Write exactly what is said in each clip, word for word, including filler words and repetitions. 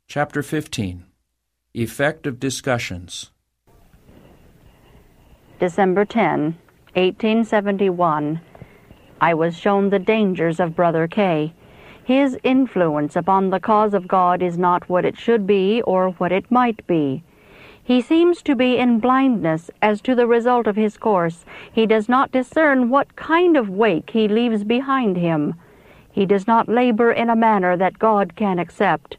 Chapter fifteen. Effect of Discussions. December tenth, eighteen seventy-one. I was shown the dangers of Brother K. His influence upon the cause of God is not what it should be or what it might be. He seems to be in blindness as to the result of his course. He does not discern what kind of wake he leaves behind him. He does not labor in a manner that God can accept.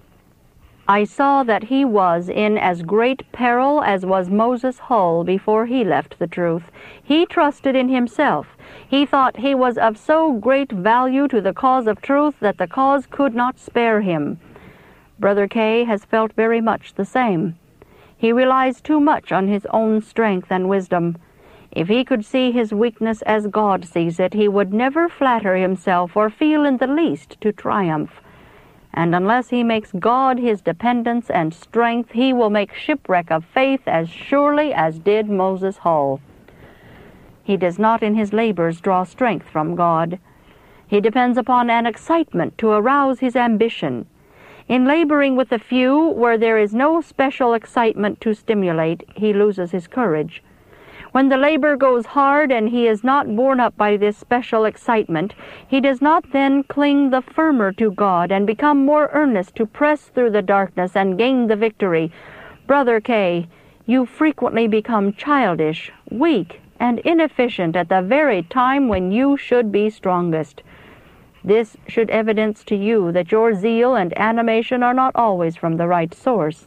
I saw that he was in as great peril as was Moses Hull before he left the truth. He trusted in himself. He thought he was of so great value to the cause of truth that the cause could not spare him. Brother K. has felt very much the same. He relies too much on his own strength and wisdom. If he could see his weakness as God sees it, he would never flatter himself or feel in the least to triumph. And unless he makes God his dependence and strength, he will make shipwreck of faith as surely as did Moses Hull. He does not in his labors draw strength from God. He depends upon an excitement to arouse his ambition. In laboring with the few, where there is no special excitement to stimulate, he loses his courage. When the labor goes hard and he is not borne up by this special excitement, he does not then cling the firmer to God and become more earnest to press through the darkness and gain the victory. Brother K., you frequently become childish, weak, and inefficient at the very time when you should be strongest. This should evidence to you that your zeal and animation are not always from the right source.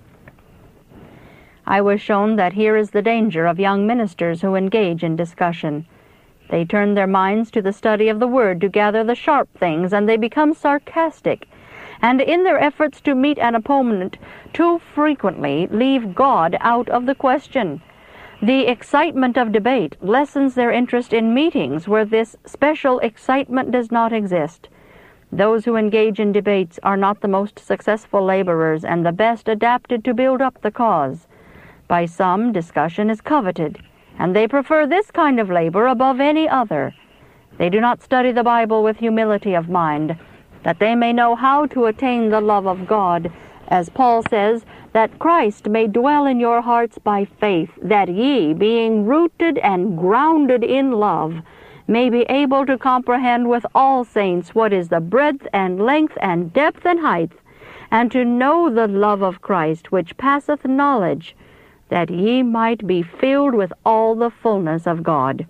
I was shown that here is the danger of young ministers who engage in discussion. They turn their minds to the study of the Word to gather the sharp things, and they become sarcastic, and in their efforts to meet an opponent, too frequently leave God out of the question. The excitement of debate lessens their interest in meetings where this special excitement does not exist. Those who engage in debates are not the most successful laborers and the best adapted to build up the cause. By some, discussion is coveted, and they prefer this kind of labor above any other. They do not study the Bible with humility of mind, that they may know how to attain the love of God, as Paul says, that Christ may dwell in your hearts by faith, that ye, being rooted and grounded in love, may be able to comprehend with all saints what is the breadth and length and depth and height, and to know the love of Christ, which passeth knowledge, that ye might be filled with all the fullness of God.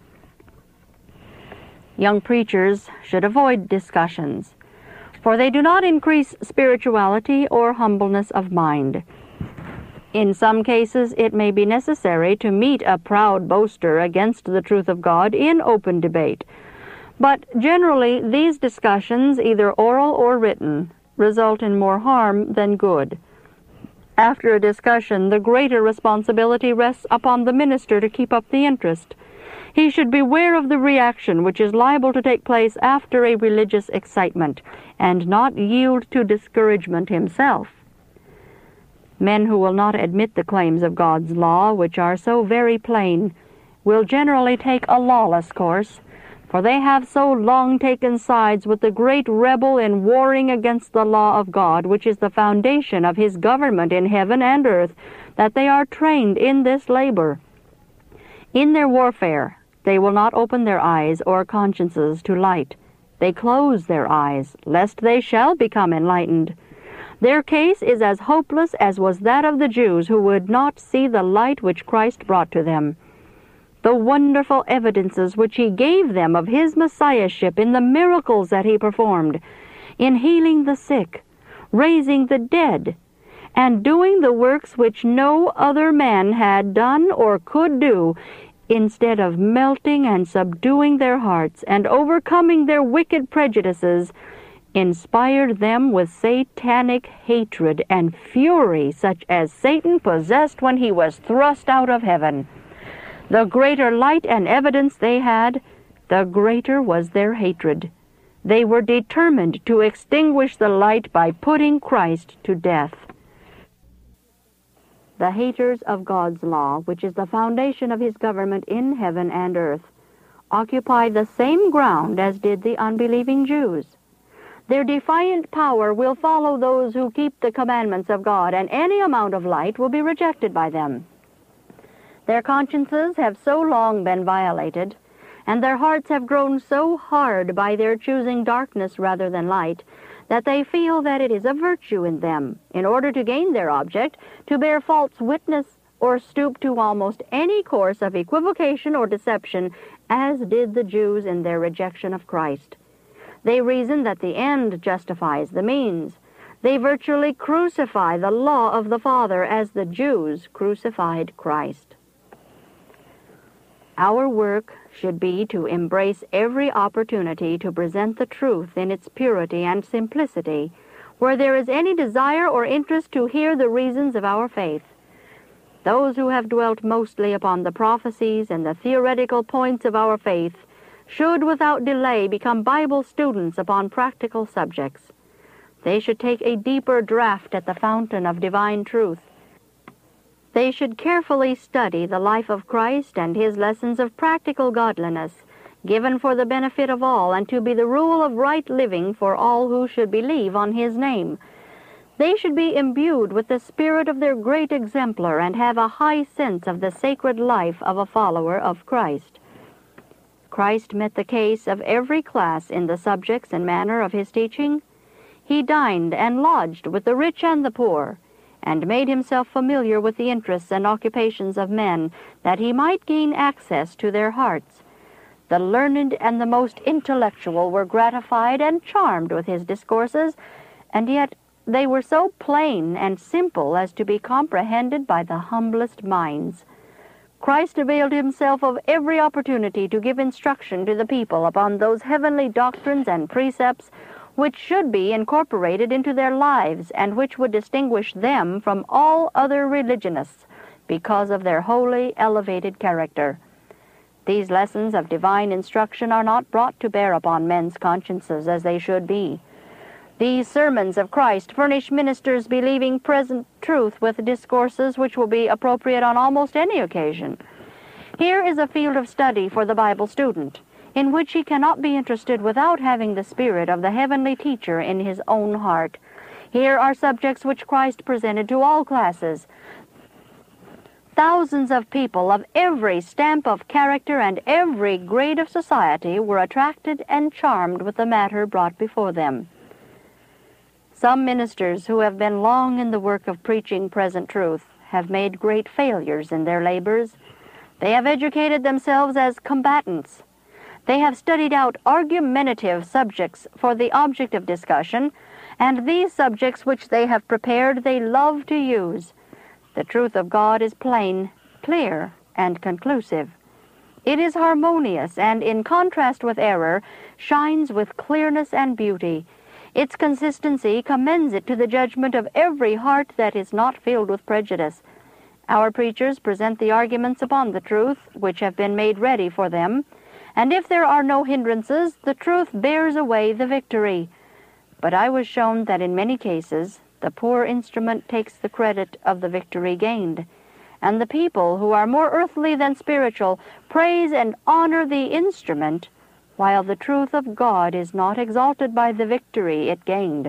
Young preachers should avoid discussions, for they do not increase spirituality or humbleness of mind. In some cases, it may be necessary to meet a proud boaster against the truth of God in open debate, but generally these discussions, either oral or written, result in more harm than good. After a discussion, the greater responsibility rests upon the minister to keep up the interest. He should beware of the reaction which is liable to take place after a religious excitement, and not yield to discouragement himself. Men who will not admit the claims of God's law, which are so very plain, will generally take a lawless course, for they have so long taken sides with the great rebel in warring against the law of God, which is the foundation of his government in heaven and earth, that they are trained in this labor. In their warfare, they will not open their eyes or consciences to light. They close their eyes, lest they shall become enlightened. Their case is as hopeless as was that of the Jews who would not see the light which Christ brought to them. The wonderful evidences which he gave them of his Messiahship in the miracles that he performed, in healing the sick, raising the dead, and doing the works which no other man had done or could do, instead of melting and subduing their hearts and overcoming their wicked prejudices, inspired them with satanic hatred and fury such as Satan possessed when he was thrust out of heaven. The greater light and evidence they had, the greater was their hatred. They were determined to extinguish the light by putting Christ to death. The haters of God's law, which is the foundation of his government in heaven and earth, occupy the same ground as did the unbelieving Jews. Their defiant power will follow those who keep the commandments of God, and any amount of light will be rejected by them. Their consciences have so long been violated, and their hearts have grown so hard by their choosing darkness rather than light, that they feel that it is a virtue in them, in order to gain their object, to bear false witness or stoop to almost any course of equivocation or deception, as did the Jews in their rejection of Christ. They reason that the end justifies the means. They virtually crucify the law of the Father as the Jews crucified Christ. Our work should be to embrace every opportunity to present the truth in its purity and simplicity, where there is any desire or interest to hear the reasons of our faith. Those who have dwelt mostly upon the prophecies and the theoretical points of our faith should without delay become Bible students upon practical subjects. They should take a deeper draught at the fountain of divine truth. They should carefully study the life of Christ and his lessons of practical godliness, given for the benefit of all and to be the rule of right living for all who should believe on his name. They should be imbued with the spirit of their great exemplar and have a high sense of the sacred life of a follower of Christ. Christ met the case of every class in the subjects and manner of his teaching. He dined and lodged with the rich and the poor, and made himself familiar with the interests and occupations of men, that he might gain access to their hearts. The learned and the most intellectual were gratified and charmed with his discourses, and yet they were so plain and simple as to be comprehended by the humblest minds. Christ availed himself of every opportunity to give instruction to the people upon those heavenly doctrines and precepts which should be incorporated into their lives and which would distinguish them from all other religionists because of their holy, elevated character. These lessons of divine instruction are not brought to bear upon men's consciences as they should be. These sermons of Christ furnish ministers believing present truth with discourses which will be appropriate on almost any occasion. Here is a field of study for the Bible student, in which he cannot be interested without having the spirit of the heavenly teacher in his own heart. Here are subjects which Christ presented to all classes. Thousands of people of every stamp of character and every grade of society were attracted and charmed with the matter brought before them. Some ministers who have been long in the work of preaching present truth have made great failures in their labors. They have educated themselves as combatants. They have studied out argumentative subjects for the object of discussion, and these subjects which they have prepared they love to use. The truth of God is plain, clear, and conclusive. It is harmonious, and in contrast with error, shines with clearness and beauty. Its consistency commends it to the judgment of every heart that is not filled with prejudice. Our preachers present the arguments upon the truth, which have been made ready for them, and if there are no hindrances, the truth bears away the victory. But I was shown that in many cases, the poor instrument takes the credit of the victory gained, and the people, who are more earthly than spiritual, praise and honor the instrument, while the truth of God is not exalted by the victory it gained.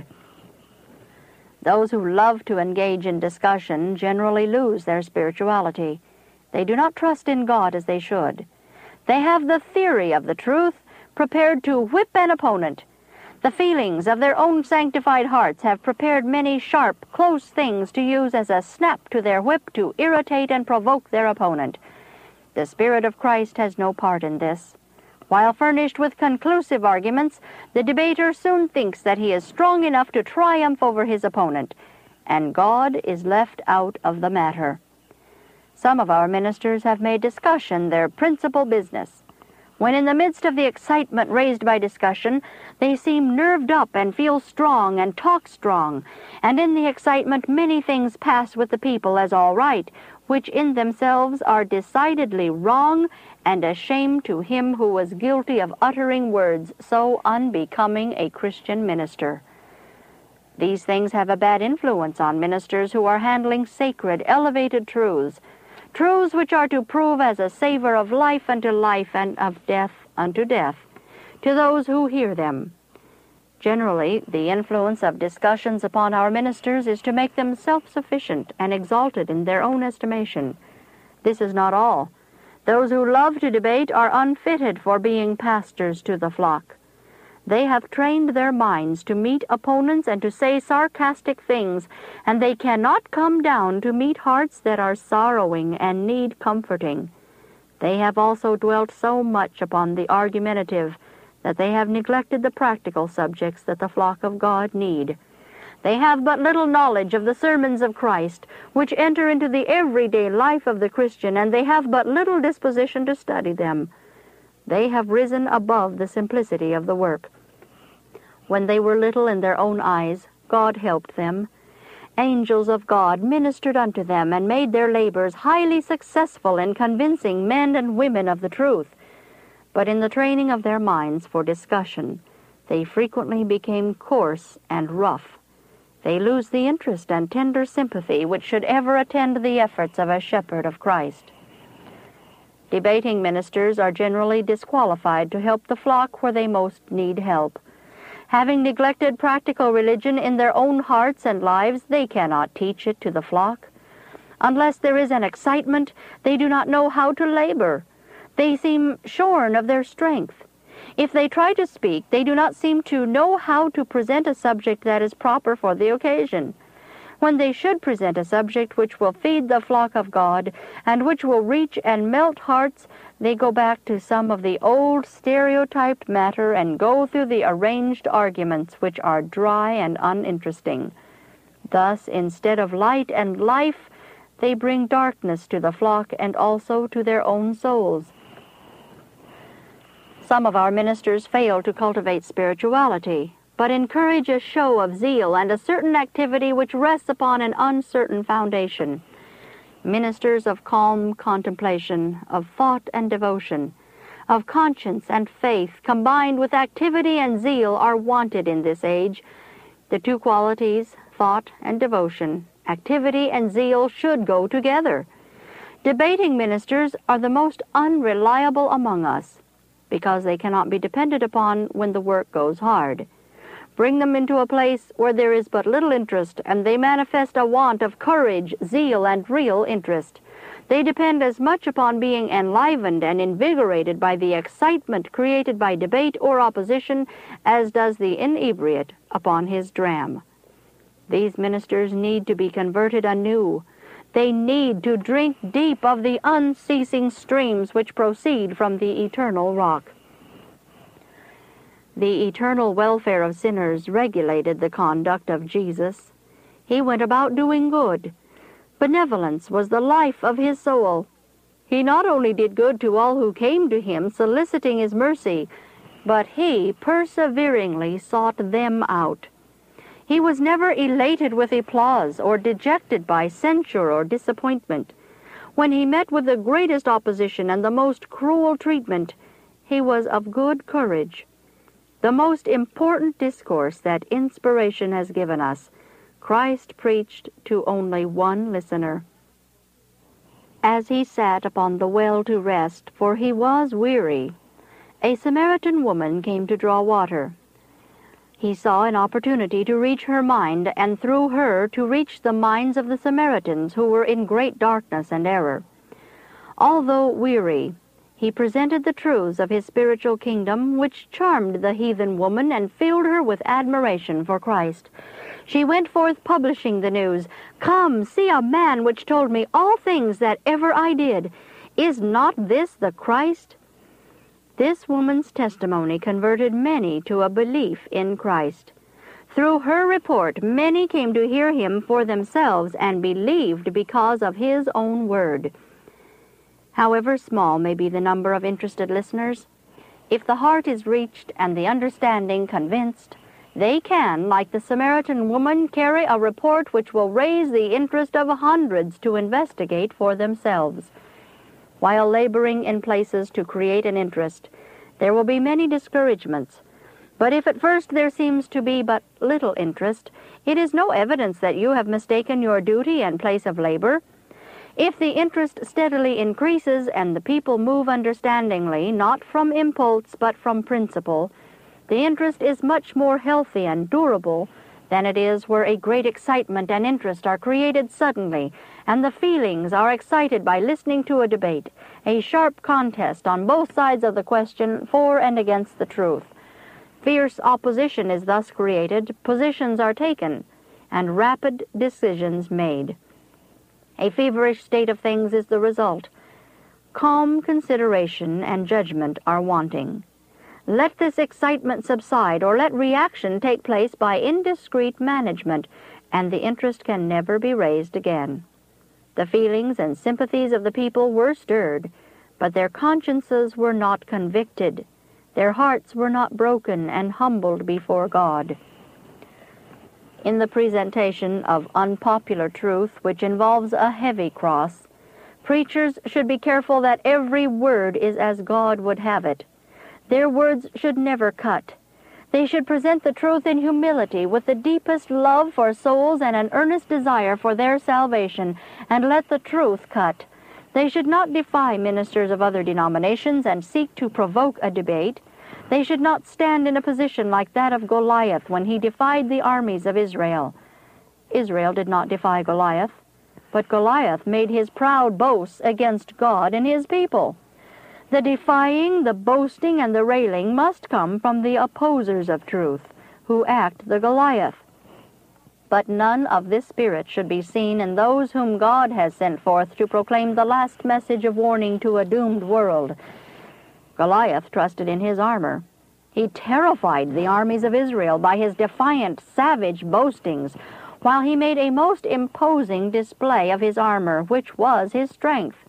Those who love to engage in discussion generally lose their spirituality. They do not trust in God as they should. They have the theory of the truth, prepared to whip an opponent. The feelings of their own sanctified hearts have prepared many sharp, close things to use as a snap to their whip to irritate and provoke their opponent. The Spirit of Christ has no part in this. While furnished with conclusive arguments, the debater soon thinks that he is strong enough to triumph over his opponent, and God is left out of the matter. Some of our ministers have made discussion their principal business. When in the midst of the excitement raised by discussion, they seem nerved up and feel strong and talk strong, and in the excitement many things pass with the people as all right, which in themselves are decidedly wrong and a shame to him who was guilty of uttering words so unbecoming a Christian minister. These things have a bad influence on ministers who are handling sacred, elevated truths, truths which are to prove as a savor of life unto life and of death unto death, to those who hear them. Generally, the influence of discussions upon our ministers is to make them self-sufficient and exalted in their own estimation. This is not all. Those who love to debate are unfitted for being pastors to the flock. They have trained their minds to meet opponents and to say sarcastic things, and they cannot come down to meet hearts that are sorrowing and need comforting. They have also dwelt so much upon the argumentative that they have neglected the practical subjects that the flock of God need. They have but little knowledge of the sermons of Christ, which enter into the everyday life of the Christian, and they have but little disposition to study them. They have risen above the simplicity of the work. When they were little in their own eyes, God helped them. Angels of God ministered unto them and made their labors highly successful in convincing men and women of the truth. But in the training of their minds for discussion, they frequently became coarse and rough. They lose the interest and tender sympathy which should ever attend the efforts of a shepherd of Christ. Debating ministers are generally disqualified to help the flock where they most need help. Having neglected practical religion in their own hearts and lives, they cannot teach it to the flock. Unless there is an excitement, they do not know how to labor. They seem shorn of their strength. If they try to speak, they do not seem to know how to present a subject that is proper for the occasion. When they should present a subject which will feed the flock of God and which will reach and melt hearts, they go back to some of the old stereotyped matter and go through the arranged arguments which are dry and uninteresting. Thus, instead of light and life, they bring darkness to the flock and also to their own souls. Some of our ministers fail to cultivate spirituality, but encourage a show of zeal and a certain activity which rests upon an uncertain foundation. Ministers of calm contemplation, of thought and devotion, of conscience and faith, combined with activity and zeal, are wanted in this age. The two qualities, thought and devotion, activity and zeal, should go together. Debating ministers are the most unreliable among us, because they cannot be depended upon when the work goes hard. Bring them into a place where there is but little interest, and they manifest a want of courage, zeal, and real interest. They depend as much upon being enlivened and invigorated by the excitement created by debate or opposition as does the inebriate upon his dram. These ministers need to be converted anew. They need to drink deep of the unceasing streams which proceed from the eternal rock. The eternal welfare of sinners regulated the conduct of Jesus. He went about doing good. Benevolence was the life of his soul. He not only did good to all who came to him, soliciting his mercy, but he perseveringly sought them out. He was never elated with applause or dejected by censure or disappointment. When he met with the greatest opposition and the most cruel treatment, he was of good courage. The most important discourse that inspiration has given us, Christ preached to only one listener. As he sat upon the well to rest, for he was weary, a Samaritan woman came to draw water. He saw an opportunity to reach her mind, and through her to reach the minds of the Samaritans who were in great darkness and error. Although weary, he presented the truths of his spiritual kingdom, which charmed the heathen woman and filled her with admiration for Christ. She went forth publishing the news, "Come, see a man which told me all things that ever I did. Is not this the Christ?" This woman's testimony converted many to a belief in Christ. Through her report, many came to hear him for themselves and believed because of his own word. However small may be the number of interested listeners, if the heart is reached and the understanding convinced, they can, like the Samaritan woman, carry a report which will raise the interest of hundreds to investigate for themselves. While laboring in places to create an interest, there will be many discouragements. But if at first there seems to be but little interest, it is no evidence that you have mistaken your duty and place of labor. If the interest steadily increases and the people move understandingly, not from impulse but from principle, The interest is much more healthy and durable than it is where a great excitement and interest are created suddenly, and the feelings are excited by listening to a debate, a sharp contest on both sides of the question for and against the truth. Fierce opposition is thus created, positions are taken, and rapid decisions made. A feverish state of things is the result. Calm consideration and judgment are wanting. Let this excitement subside, or let reaction take place by indiscreet management, and the interest can never be raised again. The feelings and sympathies of the people were stirred, but their consciences were not convicted. Their hearts were not broken and humbled before God. In the presentation of unpopular truth, which involves a heavy cross, preachers should be careful that every word is as God would have it. Their words should never cut. They should present the truth in humility, with the deepest love for souls and an earnest desire for their salvation, and let the truth cut. They should not defy ministers of other denominations and seek to provoke a debate. They should not stand in a position like that of Goliath when he defied the armies of Israel. Israel did not defy Goliath, but Goliath made his proud boasts against God and his people. The defying, the boasting, and the railing must come from the opposers of truth, who act the Goliath. But none of this spirit should be seen in those whom God has sent forth to proclaim the last message of warning to a doomed world. Goliath trusted in his armor. He terrified the armies of Israel by his defiant, savage boastings, while he made a most imposing display of his armor, which was his strength.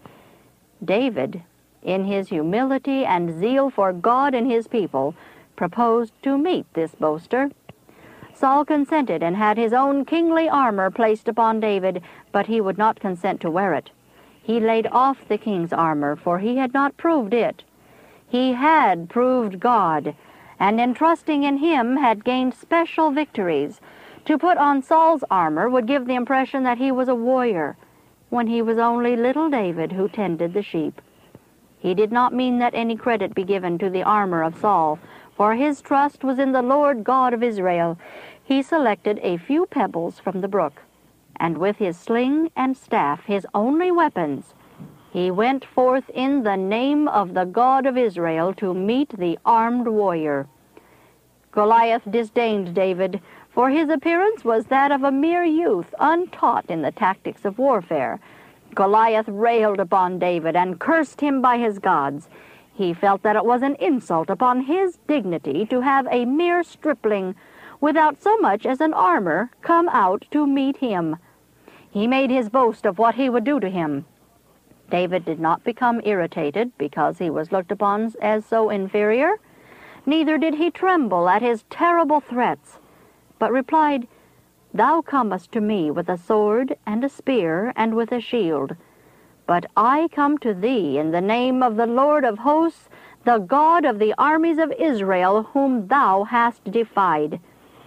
David, in his humility and zeal for God and his people, proposed to meet this boaster. Saul consented and had his own kingly armor placed upon David, but he would not consent to wear it. He laid off the king's armor, for he had not proved it. He had proved God, and in trusting in him had gained special victories. To put on Saul's armor would give the impression that he was a warrior, when he was only little David who tended the sheep. He did not mean that any credit be given to the armor of Saul, for his trust was in the Lord God of Israel. He selected a few pebbles from the brook, and with his sling and staff, his only weapons, he went forth in the name of the God of Israel to meet the armed warrior. Goliath disdained David, for his appearance was that of a mere youth, untaught in the tactics of warfare. Goliath railed upon David and cursed him by his gods. He felt that it was an insult upon his dignity to have a mere stripling, without so much as an armor, come out to meet him. He made his boast of what he would do to him. David did not become irritated because he was looked upon as so inferior. Neither did he tremble at his terrible threats, but replied, "Thou comest to me with a sword and a spear and with a shield. But I come to thee in the name of the Lord of hosts, the God of the armies of Israel, whom thou hast defied."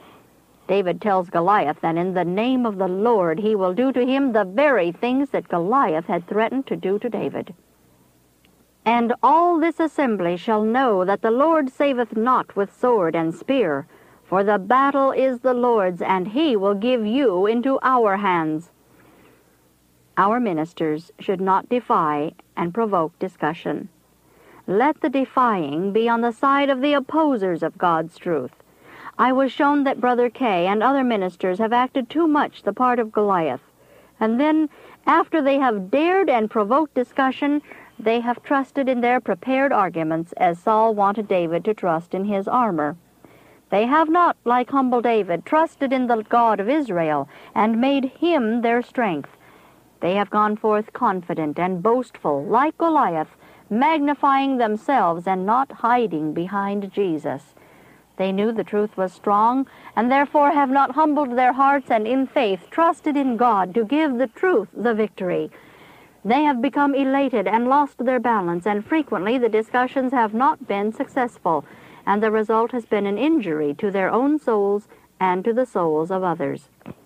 David tells Goliath that in the name of the Lord he will do to him the very things that Goliath had threatened to do to David. "And all this assembly shall know that the Lord saveth not with sword and spear, for the battle is the Lord's, and he will give you into our hands." Our ministers should not defy and provoke discussion. Let the defying be on the side of the opposers of God's truth. I was shown that Brother Kay and other ministers have acted too much the part of Goliath, and then, after they have dared and provoked discussion, they have trusted in their prepared arguments as Saul wanted David to trust in his armor. They have not, like humble David, trusted in the God of Israel and made him their strength. They have gone forth confident and boastful, like Goliath, magnifying themselves and not hiding behind Jesus. They knew the truth was strong, and therefore have not humbled their hearts and in faith trusted in God to give the truth the victory. They have become elated and lost their balance, and frequently the discussions have not been successful, and the result has been an injury to their own souls and to the souls of others.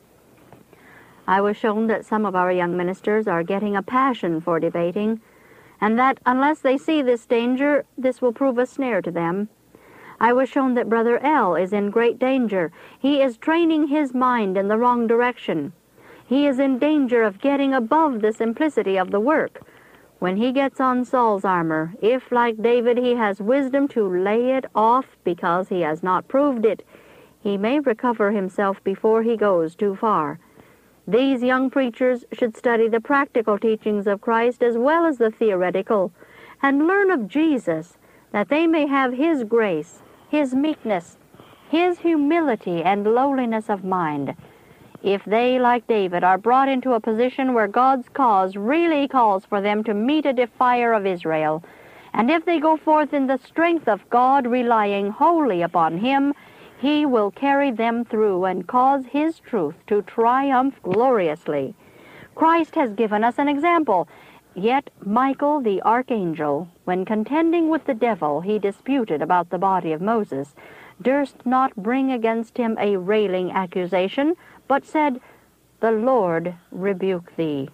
I was shown that some of our young ministers are getting a passion for debating, and that unless they see this danger, this will prove a snare to them. I was shown that Brother L is in great danger. He is training his mind in the wrong direction. He is in danger of getting above the simplicity of the work. When he gets on Saul's armor, if, like David, he has wisdom to lay it off because he has not proved it, he may recover himself before he goes too far. These young preachers should study the practical teachings of Christ as well as the theoretical, and learn of Jesus, that they may have his grace, his meekness, his humility and lowliness of mind. If they, like David, are brought into a position where God's cause really calls for them to meet a defier of Israel, and if they go forth in the strength of God, relying wholly upon him, he will carry them through and cause his truth to triumph gloriously. Christ has given us an example. Yet Michael the archangel, when contending with the devil he disputed about the body of Moses, durst not bring against him a railing accusation, but said, "The Lord rebuke thee."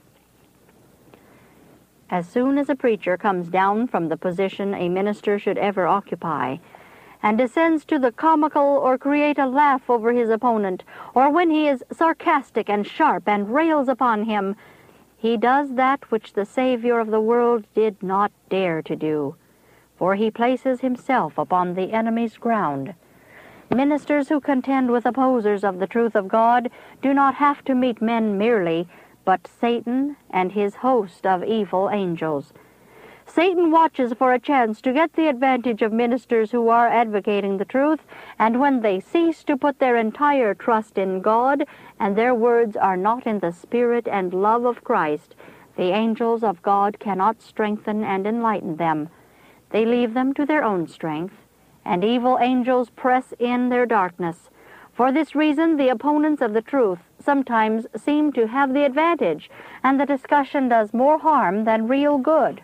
As soon as a preacher comes down from the position a minister should ever occupy, and descends to the comical or create a laugh over his opponent, or when he is sarcastic and sharp and rails upon him, he does that which the Savior of the world did not dare to do, for he places himself upon the enemy's ground. Ministers who contend with opposers of the truth of God do not have to meet men merely, but Satan and his host of evil angels. Satan watches for a chance to get the advantage of ministers who are advocating the truth, and when they cease to put their entire trust in God, and their words are not in the spirit and love of Christ, the angels of God cannot strengthen and enlighten them. They leave them to their own strength, and evil angels press in their darkness. For this reason, the opponents of the truth sometimes seem to have the advantage, and the discussion does more harm than real good.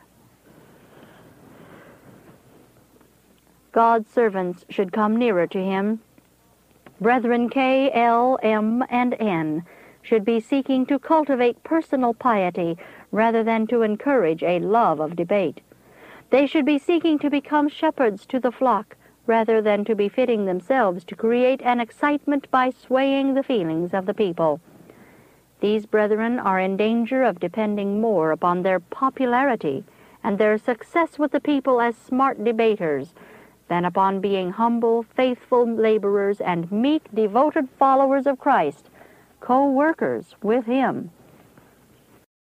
God's servants should come nearer to him. Brethren K, L, M, and N should be seeking to cultivate personal piety rather than to encourage a love of debate. They should be seeking to become shepherds to the flock rather than to be fitting themselves to create an excitement by swaying the feelings of the people. These brethren are in danger of depending more upon their popularity and their success with the people as smart debaters than upon being humble, faithful laborers and meek, devoted followers of Christ, co-workers with him.